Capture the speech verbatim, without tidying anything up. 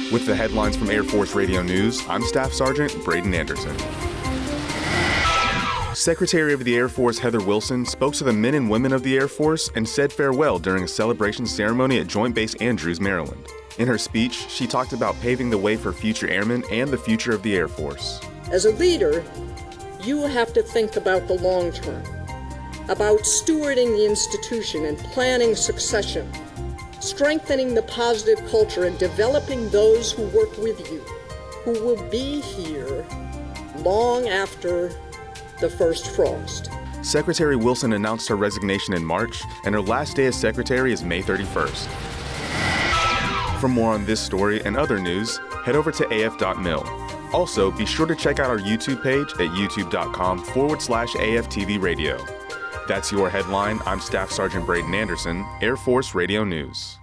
With the headlines from Air Force Radio News, I'm Staff Sergeant Braden Anderson. Secretary of the Air Force Heather Wilson spoke to the men and women of the Air Force and said farewell during a celebration ceremony at Joint Base Andrews, Maryland. In her speech, she talked about paving the way for future airmen and the future of the Air Force. As a leader, you have to think about the long term, about stewarding the institution and planning succession, strengthening the positive culture and developing those who work with you, who will be here long after the first frost. Secretary Wilson announced her resignation in March, and her last day as secretary is May thirty-first. For more on this story and other news, head over to A F dot mil. Also, be sure to check out our YouTube page at youtube.com forward slash AFTV Radio. That's your headline. I'm Staff Sergeant Braden Anderson, Air Force Radio News.